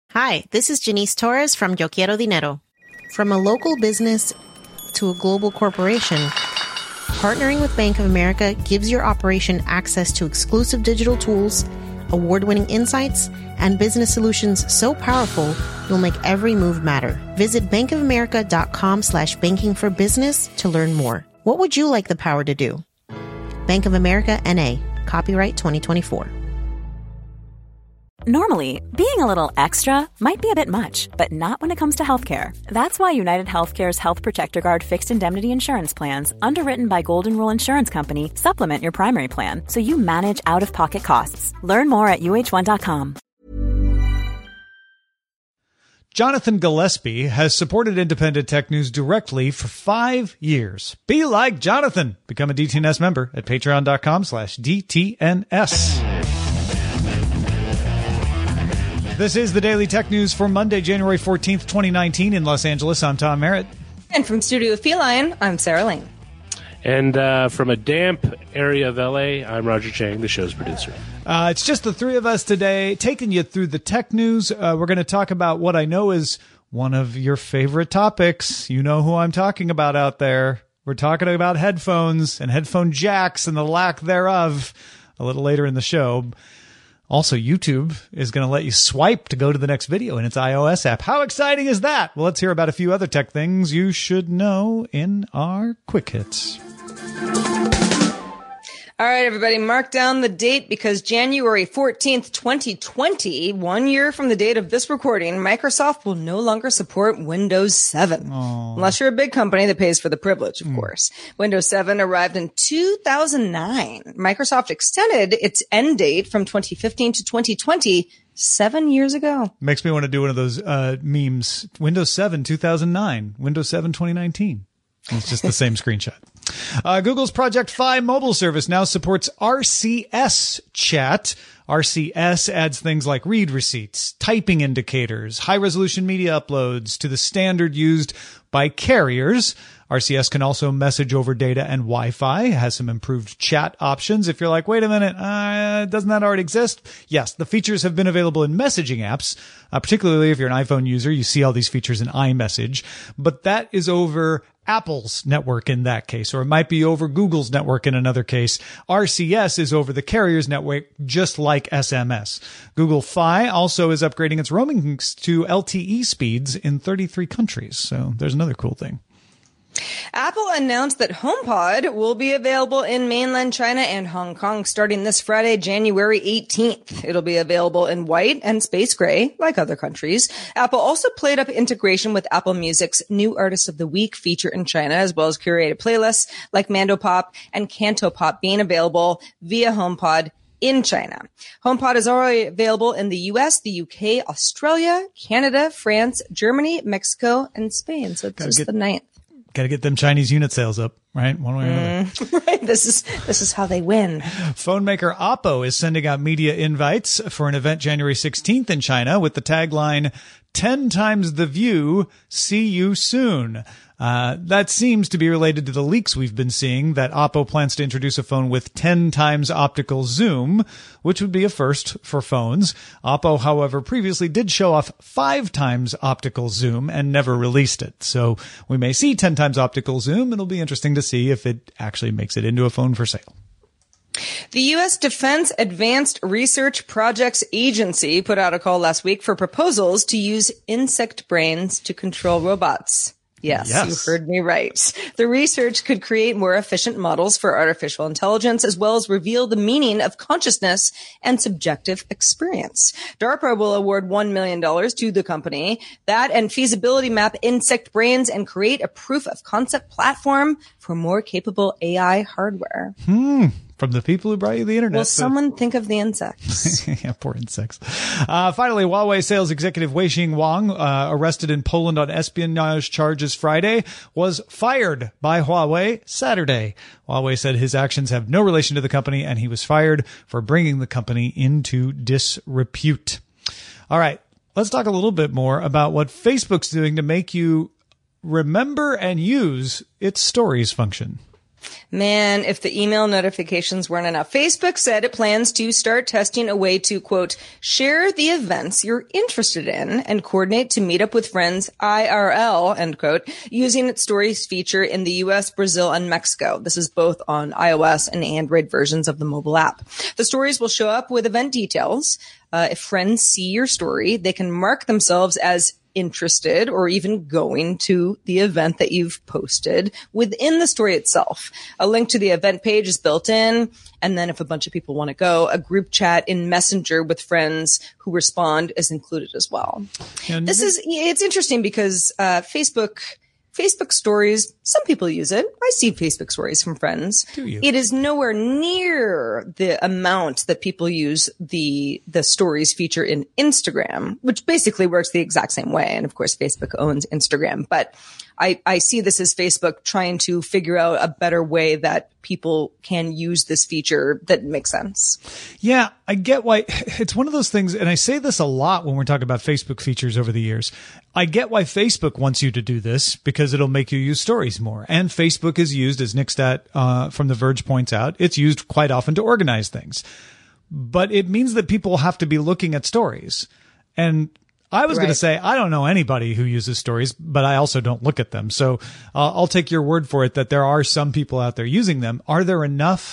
Hi, this is Janice Torres from Yo Quiero Dinero. From a local business to a global corporation, partnering with Bank of America gives your operation access to exclusive digital tools, award-winning insights, and business solutions so powerful you'll make every move matter. Visit bankofamerica.com/banking for business to learn more. What would you like the power to do? Bank of America, N.A. Copyright 2024. Normally, being a little extra might be a bit much, but not when it comes to healthcare. That's why United Healthcare's Health Protector Guard fixed indemnity insurance plans, underwritten by Golden Rule Insurance Company, supplement your primary plan so you manage out-of-pocket costs. Learn more at uh1.com. Jonathan Gillespie has supported Independent Tech News directly for 5 years. Be like Jonathan. Become a DTNS member at patreon.com/DTNS. This is the Daily Tech News for Monday, January 14th, 2019 in Los Angeles. I'm Tom Merritt. And from Studio Feline, I'm Sarah Lane. And from a damp area of LA, I'm Roger Chang, the show's producer. It's just the three of us today, taking you through the tech news. We're going to talk about what I know is one of your favorite topics. You know who I'm talking about out there. We're talking about headphones and headphone jacks and the lack thereof a little later in the show. Also, YouTube is going to let you swipe to go to the next video in its iOS app. How exciting is that? Well, let's hear about a few other tech things you should know in our Quick Hits. All right, everybody, mark down the date because January 14th, 2020, 1 year from the date of this recording, Microsoft will no longer support Windows 7. Aww. Unless you're a big company that pays for the privilege, of course. Windows 7 arrived in 2009. Microsoft extended its end date from 2015 to 2020 7 years ago. Makes me want to do one of those memes. Windows 7 2009, Windows 7 2019. It's just the same screenshot. Google's Project Fi mobile service now supports RCS chat. RCS adds things like read receipts, typing indicators, high-resolution media uploads to the standard used by carriers. RCS can also message over data and Wi-Fi. It has some improved chat options. If you're like, wait a minute, doesn't that already exist? Yes, the features have been available in messaging apps, particularly if you're an iPhone user. You see all these features in iMessage, but that is over Apple's network in that case, or it might be over Google's network in another case. RCS is over the carrier's network, just like SMS. Google Fi also is upgrading its roaming to LTE speeds in 33 countries. So there's another cool thing. Apple announced that HomePod will be available in mainland China and Hong Kong starting this Friday, January 18th. It'll be available in white and space gray, like other countries. Apple also played up integration with Apple Music's New Artist of the Week feature in China, as well as curated playlists like Mandopop and Cantopop being available via HomePod in China. HomePod is already available in the US, the UK, Australia, Canada, France, Germany, Mexico, and Spain. So it's just the 9th. Got to get them Chinese unit sales up, right? One way or another. Right. This is how they win. Phone maker Oppo is sending out media invites for an event January 16th in China with the tagline, 10 times the view, see you soon. That seems to be related to the leaks we've been seeing that Oppo plans to introduce a phone with 10 times optical zoom, which would be a first for phones. Oppo, however, previously did show off 5 times optical zoom and never released it. So we may see 10 times optical zoom. It'll be interesting to see if it actually makes it into a phone for sale. The U.S. Defense Advanced Research Projects Agency put out a call last week for proposals to use insect brains to control robots. Yes, you heard me right. The research could create more efficient models for artificial intelligence, as well as reveal the meaning of consciousness and subjective experience. DARPA will award $1 million to the company that and feasibility map insect brains and create a proof of concept platform for more capable AI hardware. From the people who brought you the internet. Will someone think of the insects? Yeah, poor insects. Finally, Huawei sales executive Wei-Shing Wang, arrested in Poland on espionage charges Friday, was fired by Huawei Saturday. Huawei said his actions have no relation to the company, and he was fired for bringing the company into disrepute. All right, let's talk a little bit more about what Facebook's doing to make you remember and use its stories function. Man, if the email notifications weren't enough. Facebook said it plans to start testing a way to, quote, share the events you're interested in and coordinate to meet up with friends IRL, end quote, using its stories feature in the US, Brazil, and Mexico. This is both on iOS and Android versions of the mobile app. The stories will show up with event details. If friends see your story, they can mark themselves as interested or even going to the event that you've posted within the story itself. A link to the event page is built in. And then if a bunch of people want to go, a group chat in Messenger with friends who respond is included as well. And it's interesting because, Facebook stories, some people use it. I see Facebook stories from friends. Do you? It is nowhere near the amount that people use the stories feature in Instagram, which basically works the exact same way. And of course, Facebook owns Instagram. But I see this as Facebook trying to figure out a better way that people can use this feature that makes sense. Yeah, I get why. It's one of those things, and I say this a lot when we're talking about Facebook features over the years. I get why Facebook wants you to do this because it'll make you use stories more. And Facebook is used, as Nick Stat from The Verge points out, it's used quite often to organize things. But it means that people have to be looking at stories. And I was going to say, I don't know anybody who uses stories, but I also don't look at them. So I'll take your word for it that there are some people out there using them. Are there enough?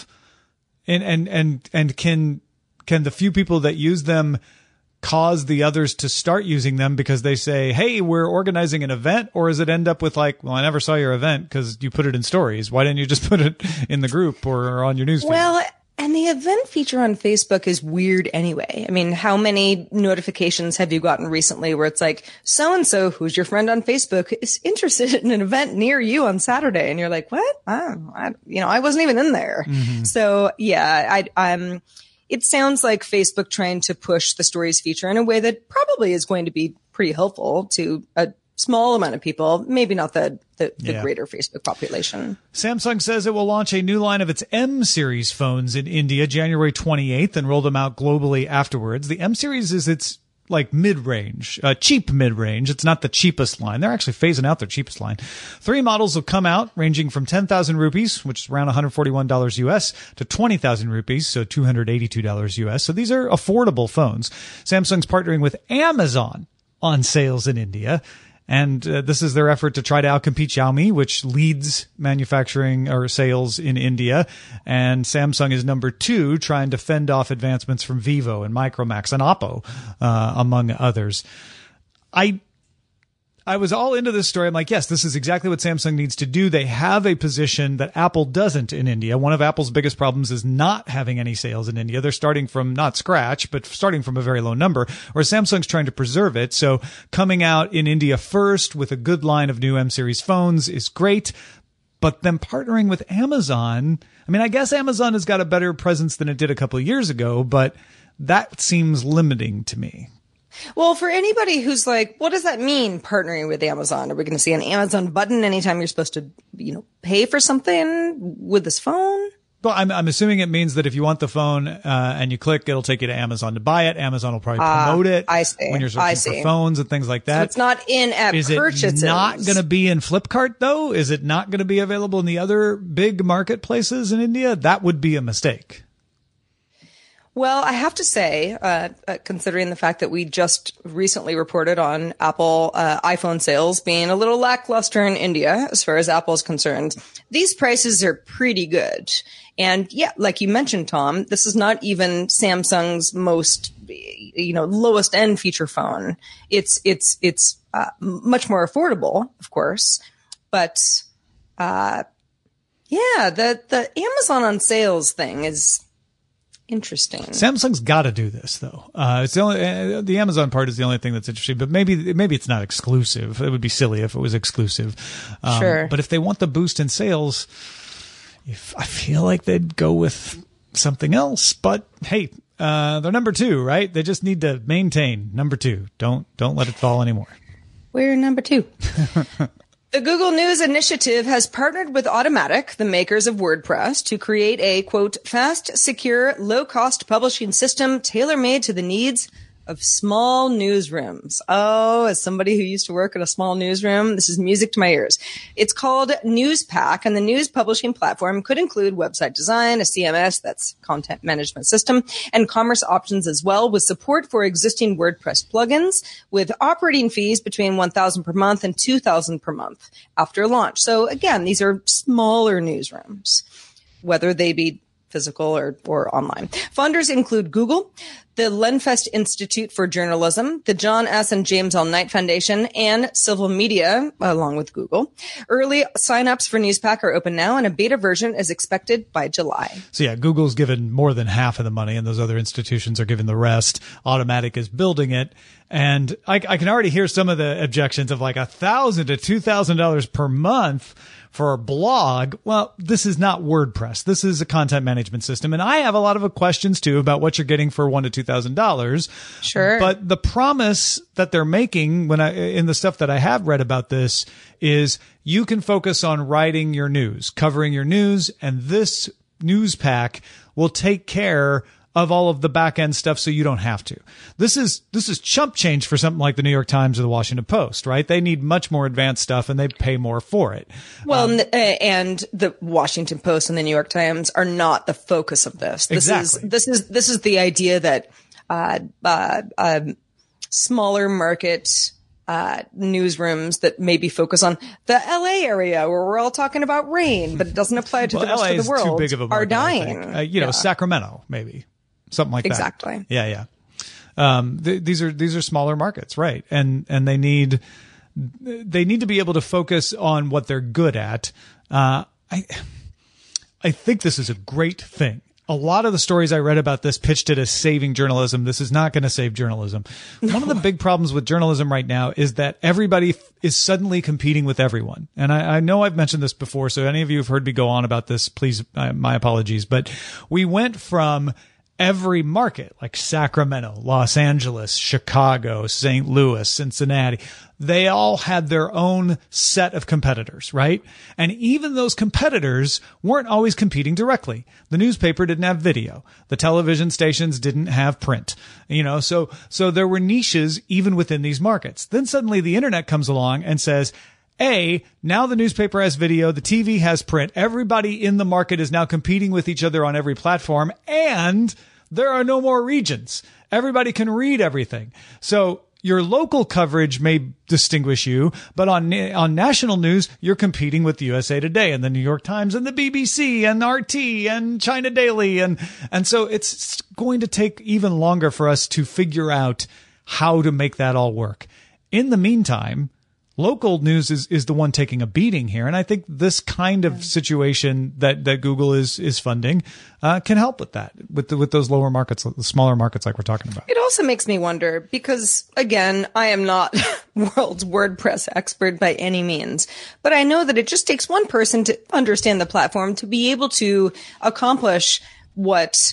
And can the few people that use them cause the others to start using them because they say, hey, we're organizing an event? Or does it end up with like, well, I never saw your event because you put it in stories. Why didn't you just put it in the group or on your newsfeed? Well, and the event feature on Facebook is weird anyway. I mean, how many notifications have you gotten recently where it's like, so-and-so, who's your friend on Facebook, is interested in an event near you on Saturday? And you're like, what? I wasn't even in there. Mm-hmm. So yeah, it sounds like Facebook trying to push the stories feature in a way that probably is going to be pretty helpful to a small amount of people, maybe not the greater Facebook population. Samsung says it will launch a new line of its M series phones in India January 28th and roll them out globally afterwards. The M series is its like mid-range, cheap mid-range. It's not the cheapest line. They're actually phasing out their cheapest line. 3 models will come out ranging from 10,000 rupees, which is around $141 US, to 20,000 rupees, so $282 US. So these are affordable phones. Samsung's partnering with Amazon on sales in India. And this is their effort to try to outcompete Xiaomi, which leads manufacturing or sales in India. And Samsung is number 2, trying to fend off advancements from Vivo and Micromax and Oppo, among others. I was all into this story. I'm like, yes, this is exactly what Samsung needs to do. They have a position that Apple doesn't in India. One of Apple's biggest problems is not having any sales in India. They're starting from not scratch, but starting from a very low number, or Samsung's trying to preserve it. So coming out in India first with a good line of new M series phones is great. But then partnering with Amazon, I mean, I guess Amazon has got a better presence than it did a couple of years ago, but that seems limiting to me. Well, for anybody who's like, what does that mean, partnering with Amazon? Are we going to see an Amazon button anytime you're supposed to, pay for something with this phone? Well, I'm assuming it means that if you want the phone and you click, it'll take you to Amazon to buy it. Amazon will probably promote it when you're searching for phones and things like that. So it's not in-app purchases. Is it not going to be in Flipkart, though? Is it not going to be available in the other big marketplaces in India? That would be a mistake. Well, I have to say, considering the fact that we just recently reported on Apple iPhone sales being a little lackluster in India as far as Apple is concerned, these prices are pretty good. And yeah, like you mentioned, Tom, this is not even Samsung's most, lowest end feature phone. It's much more affordable, of course, but the Amazon on sales thing is interesting. Samsung's got to do this, though. It's the Amazon part is the only thing that's interesting, but maybe it's not exclusive. It would be silly if it was exclusive. Sure. But if they want the boost in sales, I feel like they'd go with something else. But hey, they're number 2, right? They just need to maintain number 2. Don't let it fall anymore. We're number 2. The Google News Initiative has partnered with Automatic, the makers of WordPress, to create a, quote, fast, secure, low-cost publishing system tailor-made to the needs of small newsrooms. Oh, as somebody who used to work at a small newsroom, this is music to my ears. It's called Newspack, and the news publishing platform could include website design, a CMS, that's content management system, and commerce options as well, with support for existing WordPress plugins, with operating fees between $1,000 per month and $2,000 per month after launch. So again, these are smaller newsrooms, whether they be physical or online. Funders include Google, the Lenfest Institute for Journalism, the John S. and James L. Knight Foundation, and Civil Media, along with Google. Early signups for Newspack are open now, and a beta version is expected by July. So yeah, Google's given more than half of the money, and those other institutions are giving the rest. Automatic is building it. And I can already hear some of the objections of like $1,000 to $2,000 per month for a blog. Well, this is not WordPress. This is a content management system. And I have a lot of questions too about what you're getting for $1,000 to $2,000. Sure. But the promise that they're making in the stuff that I have read about this is you can focus on writing your news, covering your news, and this Newspack will take care of all of the back end stuff, so you don't have to. This is chump change for something like the New York Times or the Washington Post, right? They need much more advanced stuff, and they pay more for it. Well, and the Washington Post and the New York Times are not the focus of this. Exactly. This is the idea that smaller market newsrooms that maybe focus on the LA area where we're all talking about rain, but it doesn't apply to the rest LA of the world. Too big of a market, are dying. Sacramento maybe. Something like that. Exactly. Yeah. These are smaller markets, right? And they need to be able to focus on what they're good at. I think this is a great thing. A lot of the stories I read about this pitched it as saving journalism. This is not going to save journalism. One of the big problems with journalism right now is that everybody is suddenly competing with everyone. And I know I've mentioned this before, so any of you who've heard me go on about this, please, my apologies. But we went from every market, like Sacramento, Los Angeles, Chicago, St. Louis, Cincinnati, they all had their own set of competitors, right? And even those competitors weren't always competing directly. The newspaper didn't have video. The television stations didn't have print. So there were niches even within these markets. Then suddenly the internet comes along and says, now the newspaper has video, the TV has print, everybody in the market is now competing with each other on every platform, and there are no more regions. Everybody can read everything. So your local coverage may distinguish you, but on national news, you're competing with the USA Today and the New York Times and the BBC and RT and China Daily. And so it's going to take even longer for us to figure out how to make that all work. In the meantime, local news is the one taking a beating here. And I think this kind of situation that Google is funding can help with that, with those lower markets, the smaller markets like we're talking about. It also makes me wonder because, again, I am not world's WordPress expert by any means, but I know that it just takes one person to understand the platform to be able to accomplish what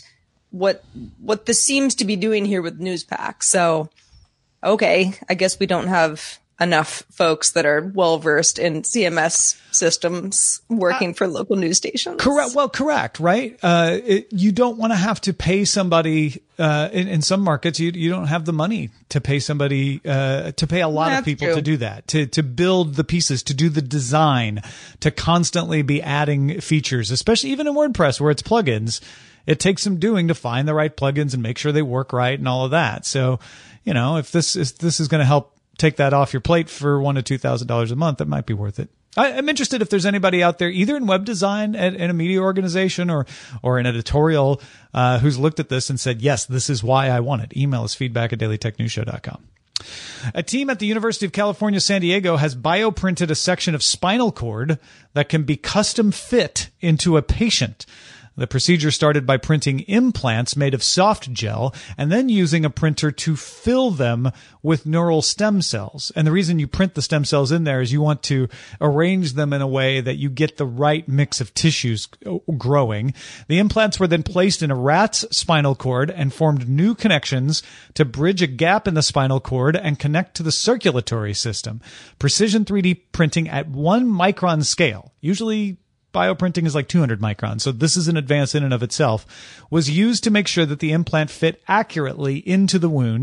this seems to be doing here with Newspack. So, okay, I guess we don't have enough folks that are well versed in CMS systems working for local news stations. Correct. Well, correct. Right. You don't want to have to pay somebody, in some markets, you don't have the money to pay somebody, to pay a lot of people to do that, to build the pieces, to do the design, to constantly be adding features, especially even in WordPress where it's plugins. It takes some doing to find the right plugins and make sure they work right and all of that. So, if this is going to help take that off your plate for $1,000 to $2,000 a month, that might be worth it. I'm interested if there's anybody out there, either in web design in a media organization or an editorial, who's looked at this and said, yes, this is why I want it. Email us feedback@dailytechnewsshow.com. A team at the University of California, San Diego has bioprinted a section of spinal cord that can be custom fit into a patient. The procedure started by printing implants made of soft gel and then using a printer to fill them with neural stem cells. And the reason you print the stem cells in there is you want to arrange them in a way that you get the right mix of tissues growing. The implants were then placed in a rat's spinal cord and formed new connections to bridge a gap in the spinal cord and connect to the circulatory system. Precision 3D printing at 1 micron scale, usually bioprinting is like 200 microns, so this is an advance in and of itself, was used to make sure that the implant fit accurately into the wound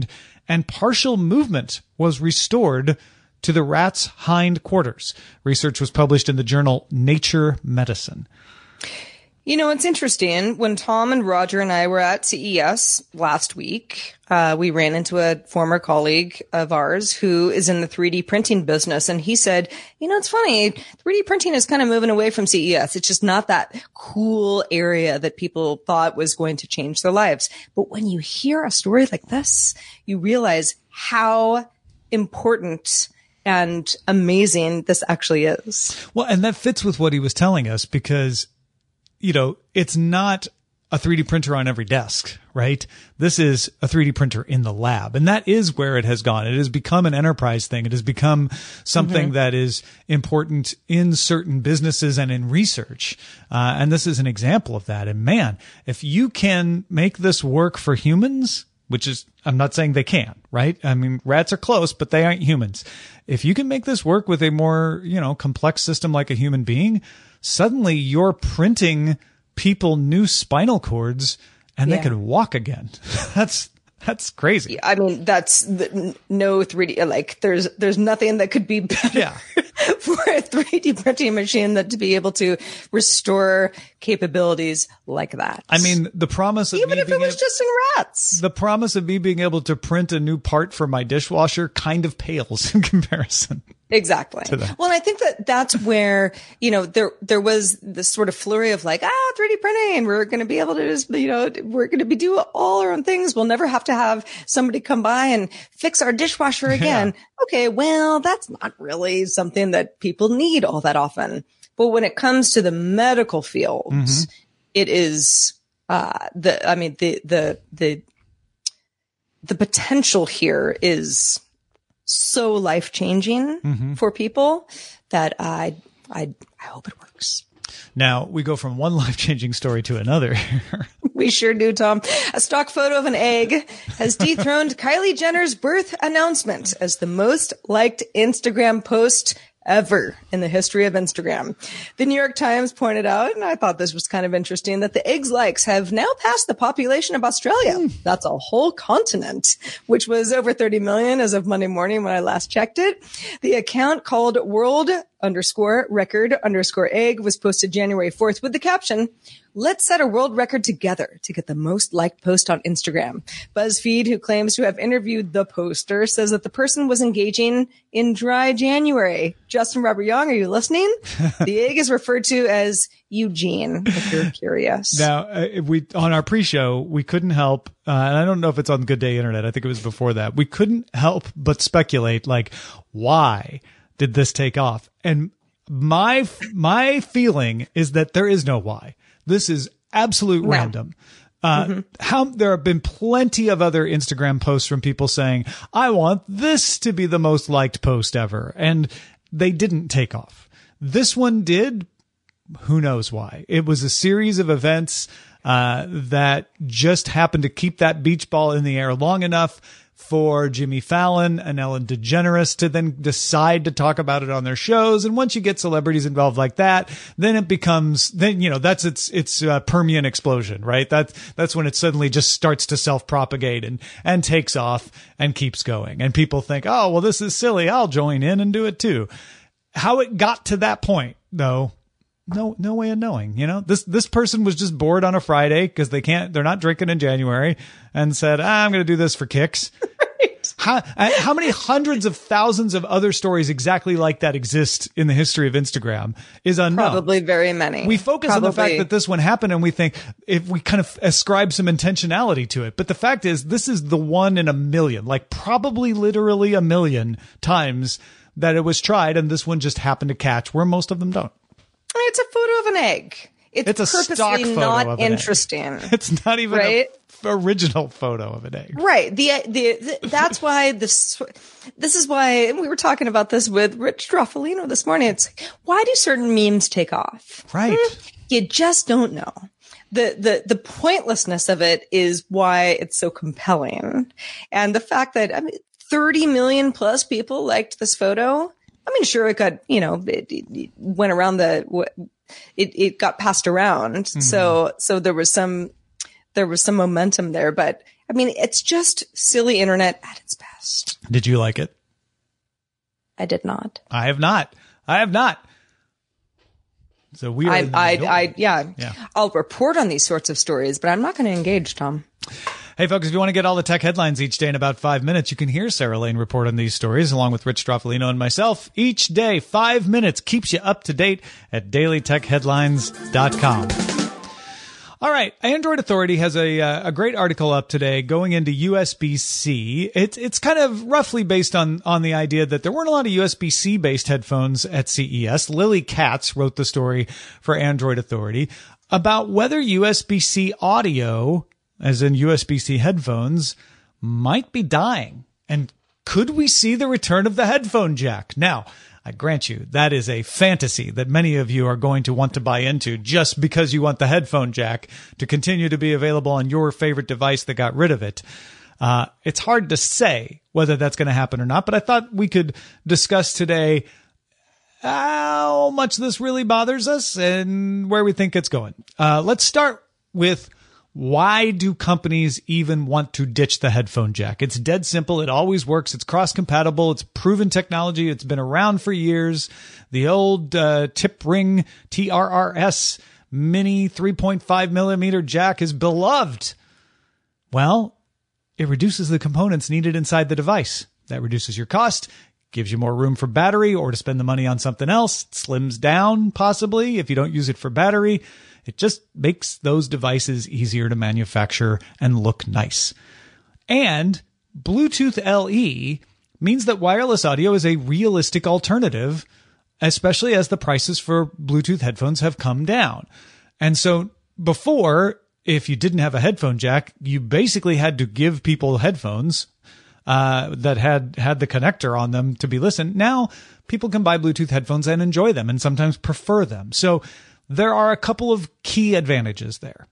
and partial movement was restored to the rat's hind quarters. Research was published in the journal Nature Medicine. You know, it's interesting. When Tom and Roger and I were at CES last week, we ran into a former colleague of ours who is in the 3D printing business. And he said, you know, it's funny. 3D printing is kind of moving away from CES. It's just not that cool area that people thought was going to change their lives. But when you hear a story like this, you realize how important and amazing this actually is. Well, and that fits with what he was telling us because, you know, it's not a 3D printer on every desk, right? This is a 3D printer in the lab. And that is where it has gone. It has become an enterprise thing. It has become something that is important in certain businesses and in research. And this is an example of that. And man, if you can make this work for humans, which is, I'm not saying they can, right? I mean, rats are close, but they aren't humans. If you can make this work with a more, you know, complex system like a human being, suddenly you're printing people new spinal cords and they can walk again. That's crazy. I mean, that's no 3D, like there's nothing that could be better for a 3D printing machine than to be able to restore capabilities like that. I mean, the promise of even if it was just in rats, the promise of me being able to print a new part for my dishwasher kind of pales in comparison. Exactly. Well, and I think that's where, you know, there was this sort of flurry of like, 3D printing, we're going to be able to just, you know, we're going to be doing all our own things. We'll never have to have somebody come by and fix our dishwasher again. Yeah. Okay. Well, that's not really something that people need all that often. But when it comes to the medical fields, it is, the potential here is so life-changing for people that I hope it works. Now, we go from one life-changing story to another. We sure do, Tom. A stock photo of an egg has dethroned Kylie Jenner's birth announcement as the most liked Instagram post ever in the history of Instagram. The New York Times pointed out, and I thought this was kind of interesting, that the egg's likes have now passed the population of Australia. That's a whole continent, which was over 30 million as of Monday morning when I last checked it. The account called world_record_egg was posted January 4th with the caption, "Let's set a world record together to get the most liked post on Instagram." BuzzFeed, who claims to have interviewed the poster, says that the person was engaging in dry January. Justin Robert Young, are you listening? The egg is referred to as Eugene, if you're curious. Now, on our pre-show, we couldn't help, and I don't know if it's on Good Day Internet. I think it was before that. We couldn't help but speculate, like, why did this take off? And my feeling is that there is no why. This is absolute random. There have been plenty of other Instagram posts from people saying, I want this to be the most liked post ever. And they didn't take off. This one did. Who knows why? It was a series of events that just happened to keep that beach ball in the air long enough for Jimmy Fallon and Ellen DeGeneres to then decide to talk about it on their shows. And once you get celebrities involved like that, then it becomes, that's its Permian explosion, right? That's when it suddenly just starts to self-propagate and takes off and keeps going. And people think, oh, well, this is silly. I'll join in and do it too. How it got to that point, though, no way of knowing. You know, this person was just bored on a Friday because they're not drinking in January and said, I'm going to do this for kicks. How many hundreds of thousands of other stories exactly like that exist in the history of Instagram is unknown. Probably very many. We focus on the fact that this one happened and we think if we kind of ascribe some intentionality to it. But the fact is, this is the one in a million, like probably literally a million times that it was tried. And this one just happened to catch where most of them don't. It's a photo of an egg. It's a purposely not interesting. It's not even an original photo of an egg. Right. That's why this is why we were talking about this with Rich Stroffolino this morning. It's like, why do certain memes take off? Right. You just don't know. The pointlessness of it is why it's so compelling. And the fact that, 30 million plus people liked this photo. Sure, it got, it went around it got passed around. Mm-hmm. So there was some momentum there, but I mean, it's just silly internet at its best. Did you like it? I did not. I have not. So we are. Yeah. I'll report on these sorts of stories, but I'm not going to engage, Tom. Hey, folks, if you want to get all the tech headlines each day in about 5 minutes, you can hear Sarah Lane report on these stories along with Rich Stroffolino and myself each day. 5 minutes keeps you up to date at dailytechheadlines.com. All right. Android Authority has a great article up today going into USB-C. It's kind of roughly based on the idea that there weren't a lot of USB-C based headphones at CES. Lily Katz wrote the story for Android Authority about whether USB-C audio, as in USB-C headphones, might be dying. And could we see the return of the headphone jack? Now, I grant you, that is a fantasy that many of you are going to want to buy into just because you want the headphone jack to continue to be available on your favorite device that got rid of it. It's hard to say whether that's going to happen or not, but I thought we could discuss today how much this really bothers us and where we think it's going. Let's start with, why do companies even want to ditch the headphone jack? It's dead simple. It always works. It's cross-compatible. It's proven technology. It's been around for years. The old tip ring TRRS mini 3.5 millimeter jack is beloved. Well, it reduces the components needed inside the device. That reduces your cost, gives you more room for battery or to spend the money on something else. It slims down, possibly, if you don't use it for battery. It just makes those devices easier to manufacture and look nice. And Bluetooth LE means that wireless audio is a realistic alternative, especially as the prices for Bluetooth headphones have come down. And so before, if you didn't have a headphone jack, you basically had to give people headphones that had the connector on them to be listened. Now people can buy Bluetooth headphones and enjoy them and sometimes prefer them. So there are a couple of key advantages there.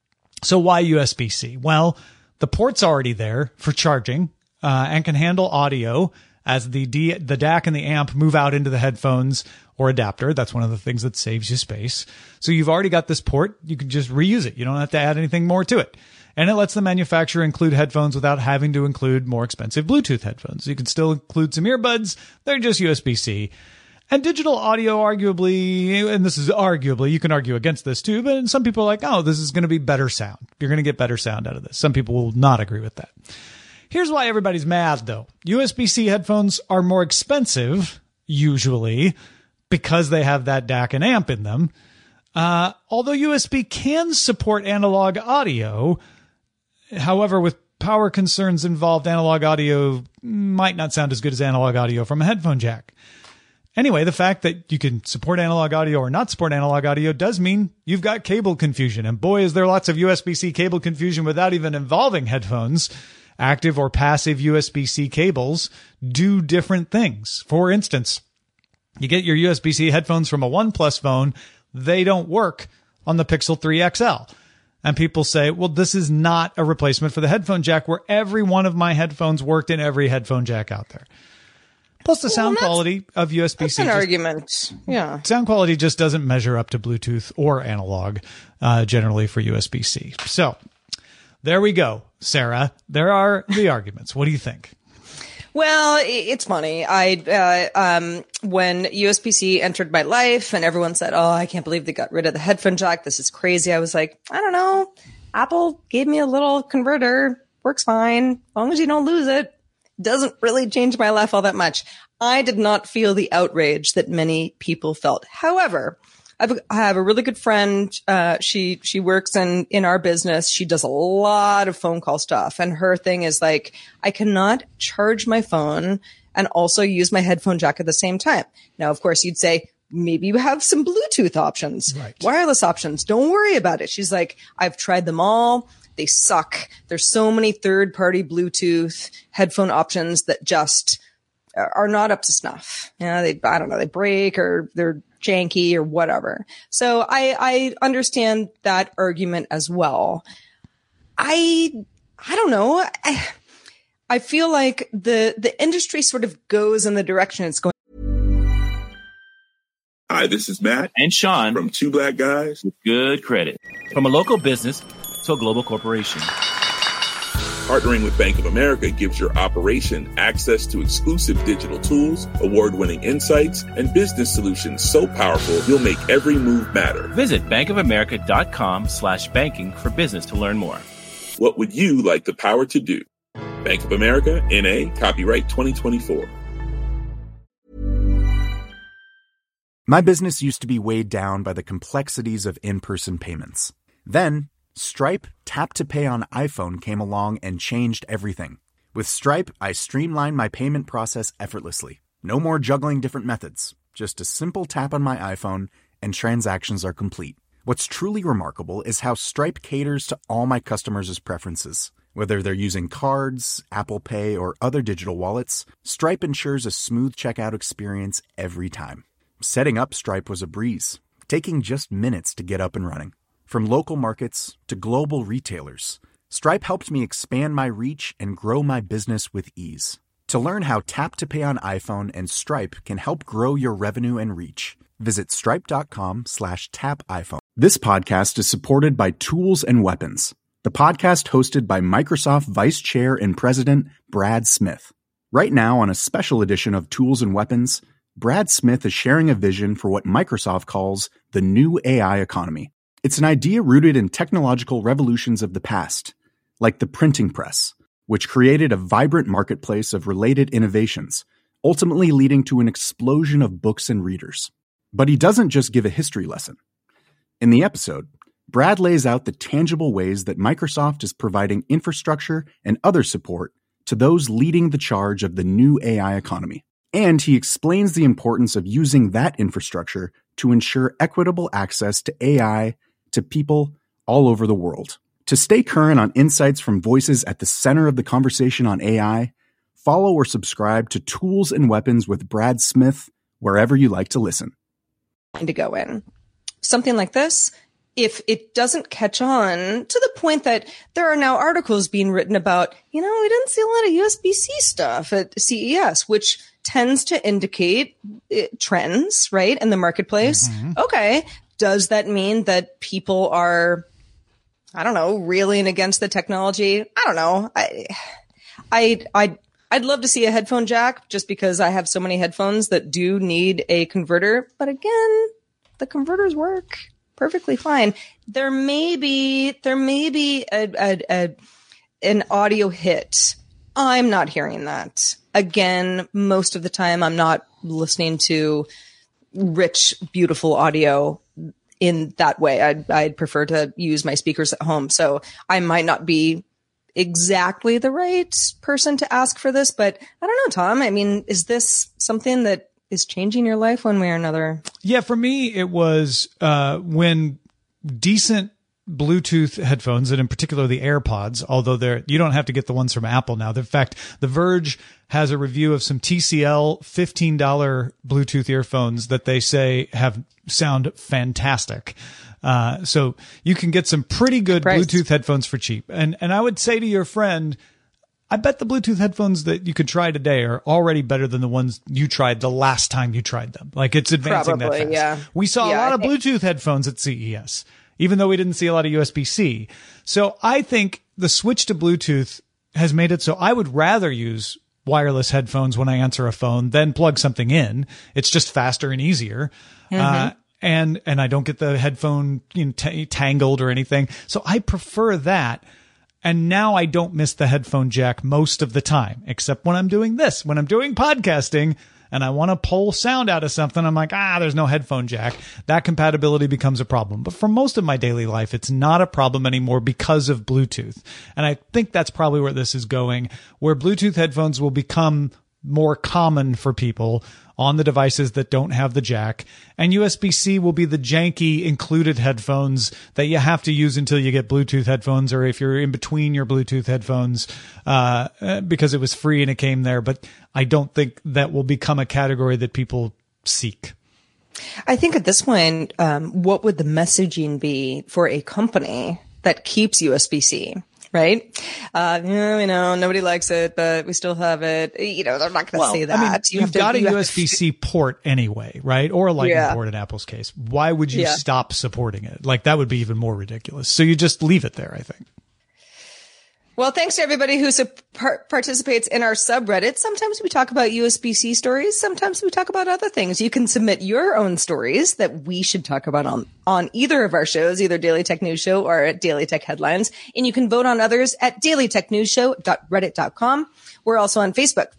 So why USB-C? Well, the port's already there for charging and can handle audio as the DAC and the amp move out into the headphones or adapter. That's one of the things that saves you space. So you've already got this port. You can just reuse it. You don't have to add anything more to it. And it lets the manufacturer include headphones without having to include more expensive Bluetooth headphones. You can still include some earbuds. They're just USB-C. And digital audio, arguably, and this is arguably, you can argue against this too, but some people are like, oh, this is going to be better sound. You're going to get better sound out of this. Some people will not agree with that. Here's why everybody's mad, though. USB-C headphones are more expensive, usually, because they have that DAC and amp in them. Although USB can support analog audio, however, with power concerns involved, analog audio might not sound as good as analog audio from a headphone jack. Anyway, the fact that you can support analog audio or not support analog audio does mean you've got cable confusion. And boy, is there lots of USB-C cable confusion without even involving headphones. Active or passive USB-C cables do different things. For instance, you get your USB-C headphones from a OnePlus phone. They don't work on the Pixel 3 XL. And people say, well, this is not a replacement for the headphone jack where every one of my headphones worked in every headphone jack out there. Plus, the sound quality of USB-C. That's an argument. Yeah. Sound quality just doesn't measure up to Bluetooth or analog, generally for USB-C. So there we go, Sarah. There are the arguments. What do you think? Well, it's funny. When USB-C entered my life and everyone said, oh, I can't believe they got rid of the headphone jack. This is crazy. I was like, I don't know. Apple gave me a little converter. Works fine. As long as you don't lose it. Doesn't really change my life all that much. I did not feel the outrage that many people felt. However, I have a really good friend. She works in our business. She does a lot of phone call stuff. And her thing is like, I cannot charge my phone and also use my headphone jack at the same time. Now, of course, you'd say, maybe you have some Bluetooth options, right? Wireless options. Don't worry about it. She's like, I've tried them all. They suck. There's so many third-party Bluetooth headphone options that just are not up to snuff. You know, I don't know, they break or they're janky or whatever. So I understand that argument as well. I don't know. I feel like the industry sort of goes in the direction it's going. Hi, this is Matt and Sean from Two Black Guys with Good Credit. From a local business to a global corporation, Partnering with Bank of America gives your operation access to exclusive digital tools, award-winning insights, and business solutions so powerful you'll make every move matter. Visit bankofamerica.com/banking for business to learn more. What would you like the power to do? Bank of America, N.A., copyright 2024. My business used to be weighed down by the complexities of in-person payments. Then, Stripe Tap to Pay on iPhone came along and changed everything. With Stripe, I streamlined my payment process effortlessly. No more juggling different methods. Just a simple tap on my iPhone and transactions are complete. What's truly remarkable is how Stripe caters to all my customers' preferences. Whether they're using cards, Apple Pay, or other digital wallets, Stripe ensures a smooth checkout experience every time. Setting up Stripe was a breeze, taking just minutes to get up and running. From local markets to global retailers, Stripe helped me expand my reach and grow my business with ease. To learn how Tap to Pay on iPhone and Stripe can help grow your revenue and reach, visit stripe.com/tapiphone. This podcast is supported by Tools and Weapons, the podcast hosted by Microsoft Vice Chair and President Brad Smith. Right now, on a special edition of Tools and Weapons, Brad Smith is sharing a vision for what Microsoft calls the new AI economy. It's an idea rooted in technological revolutions of the past, like the printing press, which created a vibrant marketplace of related innovations, ultimately leading to an explosion of books and readers. But he doesn't just give a history lesson. In the episode, Brad lays out the tangible ways that Microsoft is providing infrastructure and other support to those leading the charge of the new AI economy. And he explains the importance of using that infrastructure to ensure equitable access to AI to people all over the world. To stay current on insights from voices at the center of the conversation on AI, follow or subscribe to Tools and Weapons with Brad Smith wherever you like to listen. To go in. Something like this, if it doesn't catch on to the point that there are now articles being written about, we didn't see a lot of USB-C stuff at CES, which tends to indicate trends, right, in the marketplace. Mm-hmm. Okay. Does that mean that people are, reeling against the technology? I don't know. I'd love to see a headphone jack just because I have so many headphones that do need a converter. But again, the converters work perfectly fine. There may be an audio hit. I'm not hearing that. Again, most of the time I'm not listening to rich, beautiful audio in that way. I'd prefer to use my speakers at home. So I might not be exactly the right person to ask for this, but I don't know, Tom. I mean, is this something that is changing your life one way or another? Yeah, for me, it was when decent Bluetooth headphones, and in particular the AirPods, although you don't have to get the ones from Apple now. In fact, The Verge has a review of some TCL $15 Bluetooth earphones that they say sound fantastic. So you can get some pretty good Bluetooth headphones for cheap. And I would say to your friend, I bet the Bluetooth headphones that you could try today are already better than the ones you tried the last time you tried them. Like, it's advancing that fast. Yeah. We saw a lot of Bluetooth headphones at CES, even though we didn't see a lot of USB-C. So I think the switch to Bluetooth has made it so I would rather use wireless headphones when I answer a phone than plug something in. It's just faster and easier. Mm-hmm. And I don't get the headphone tangled or anything. So I prefer that. And now I don't miss the headphone jack most of the time, except when I'm doing this, when I'm doing podcasting and I want to pull sound out of something. I'm like, there's no headphone jack. That compatibility becomes a problem. But for most of my daily life, it's not a problem anymore because of Bluetooth. And I think that's probably where this is going, where Bluetooth headphones will become more common for people on the devices that don't have the jack, and USB-C will be the janky included headphones that you have to use until you get Bluetooth headphones, or if you're in between your Bluetooth headphones, because it was free and it came there. But I don't think that will become a category that people seek. I think at this point, what would the messaging be for a company that keeps USB-C? Right? Nobody likes it, but we still have it. They're not going to say that. I mean, you've got a USB-C port anyway, right? Or a Lightning port in Apple's case. Why would you stop supporting it? Like, that would be even more ridiculous. So you just leave it there, I think. Well, thanks to everybody who participates in our subreddit. Sometimes we talk about USB-C stories. Sometimes we talk about other things. You can submit your own stories that we should talk about on either of our shows, either Daily Tech News Show or at Daily Tech Headlines. And you can vote on others at dailytechnewsshow.reddit.com. We're also on Facebook,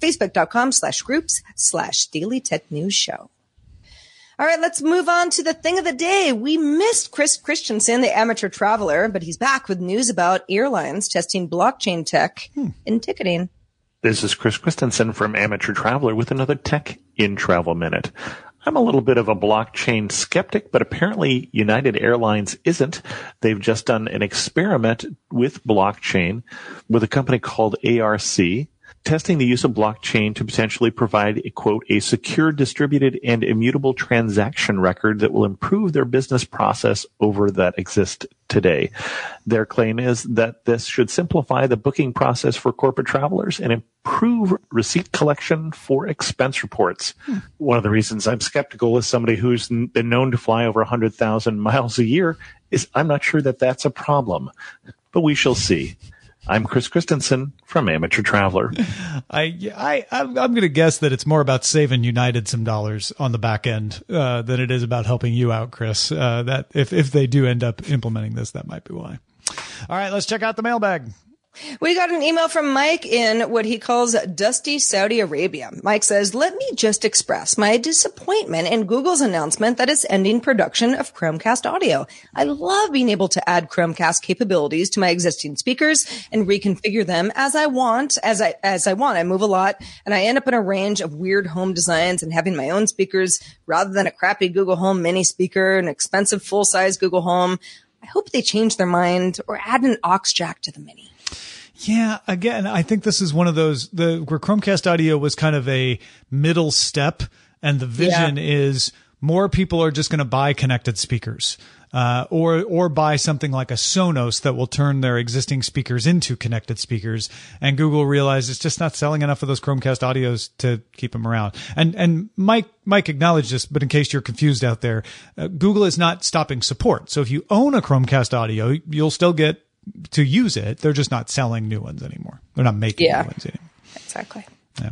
facebook.com/groups/Daily Tech News Show. All right, let's move on to the thing of the day. We missed Chris Christensen, the amateur traveler, but he's back with news about airlines testing blockchain tech in ticketing. This is Chris Christensen from Amateur Traveler with another Tech in Travel Minute. I'm a little bit of a blockchain skeptic, but apparently United Airlines isn't. They've just done an experiment with blockchain with a company called ARC, testing the use of blockchain to potentially provide a, quote, a secure, distributed, and immutable transaction record that will improve their business process over that exists today. Their claim is that this should simplify the booking process for corporate travelers and improve receipt collection for expense reports. One of the reasons I'm skeptical as somebody who's been known to fly over 100,000 miles a year is I'm not sure that that's a problem, but we shall see. I'm Chris Christensen from Amateur Traveler. I'm going to guess that it's more about saving United some dollars on the back end than it is about helping you out, Chris. That if they do end up implementing this, that might be why. All right, let's check out the mailbag. We got an email from Mike in what he calls dusty Saudi Arabia. Mike says, let me just express my disappointment in Google's announcement that it's ending production of Chromecast audio. I love being able to add Chromecast capabilities to my existing speakers and reconfigure them as I want. I move a lot and I end up in a range of weird home designs and having my own speakers rather than a crappy Google Home mini speaker, an expensive full-size Google Home. I hope they change their mind or add an aux jack to the mini. Yeah, again, I think this is one of those where Chromecast audio was kind of a middle step, and the vision is more people are just going to buy connected speakers, or buy something like a Sonos that will turn their existing speakers into connected speakers. And Google realized it's just not selling enough of those Chromecast audios to keep them around. And Mike acknowledged this, but in case you're confused out there, Google is not stopping support. So if you own a Chromecast audio, you'll still get to use it. They're just not selling new ones anymore. They're not making new ones anymore. Exactly. Yeah.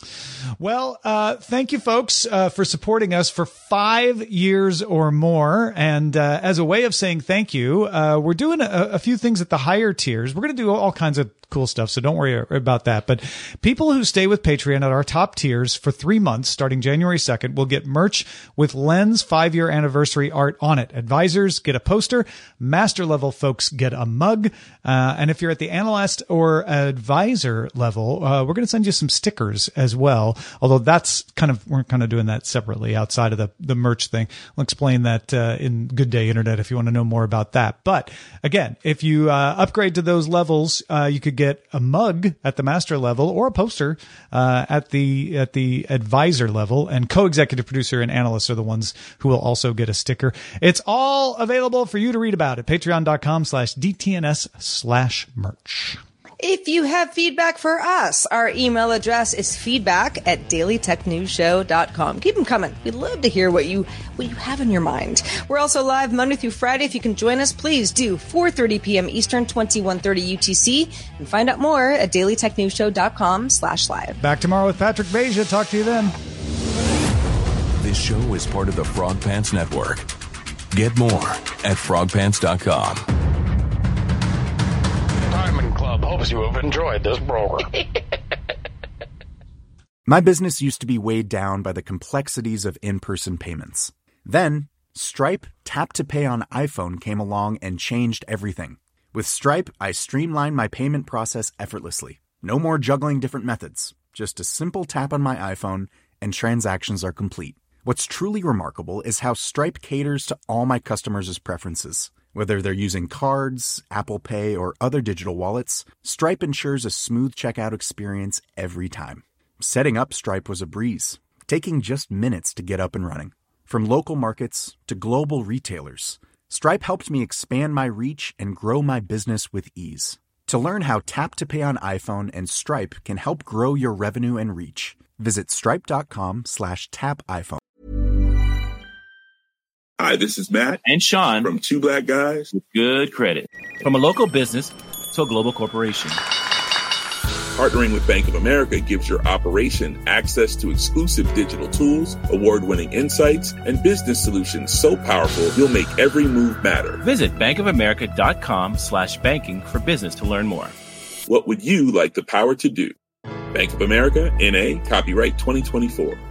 Well, thank you folks for supporting us for 5 years or more. And as a way of saying thank you, we're doing a few things at the higher tiers. We're going to do all kinds of cool stuff, so don't worry about that. But people who stay with Patreon at our top tiers for 3 months, starting January 2nd, will get merch with Len's 5-year anniversary art on it. Advisors get a poster. Master level folks get a mug. And if you're at the analyst or advisor level, we're going to send you some stickers as well. Although we're kind of doing that separately outside of the merch thing. I'll explain that in Good Day Internet if you want to know more about that. But again, if you upgrade to those levels, you could get a mug at the master level or a poster at the advisor level, and co-executive producer and analysts are the ones who will also get a sticker. It's all available for you to read about at patreon.com/DTNS/merch. If you have feedback for us, our email address is feedback@dailytechnewsshow.com. Keep them coming. We'd love to hear what you have in your mind. We're also live Monday through Friday. If you can join us, please do 4:30 p.m. Eastern, 21:30 UTC, and find out more at dailytechnewsshow.com/live. Back tomorrow with Patrick Beja. Talk to you then. This show is part of the Frog Pants Network. Get more at frogpants.com. Diamond Club hopes you have enjoyed this program. My business used to be weighed down by the complexities of in-person payments. Then, Stripe Tap to Pay on iPhone came along and changed everything. With Stripe, I streamlined my payment process effortlessly. No more juggling different methods. Just a simple tap on my iPhone and transactions are complete. What's truly remarkable is how Stripe caters to all my customers' preferences. Whether they're using cards, Apple Pay, or other digital wallets, Stripe ensures a smooth checkout experience every time. Setting up Stripe was a breeze, taking just minutes to get up and running. From local markets to global retailers, Stripe helped me expand my reach and grow my business with ease. To learn how Tap to Pay on iPhone and Stripe can help grow your revenue and reach, visit stripe.com/tapiphone. Hi, this is Matt and Sean from Two Black Guys with Good Credit. From a local business to a global corporation. Partnering with Bank of America gives your operation access to exclusive digital tools, award-winning insights, and business solutions so powerful you'll make every move matter. Visit bankofamerica.com/banking for business to learn more. What would you like the power to do? Bank of America, N.A., copyright 2024.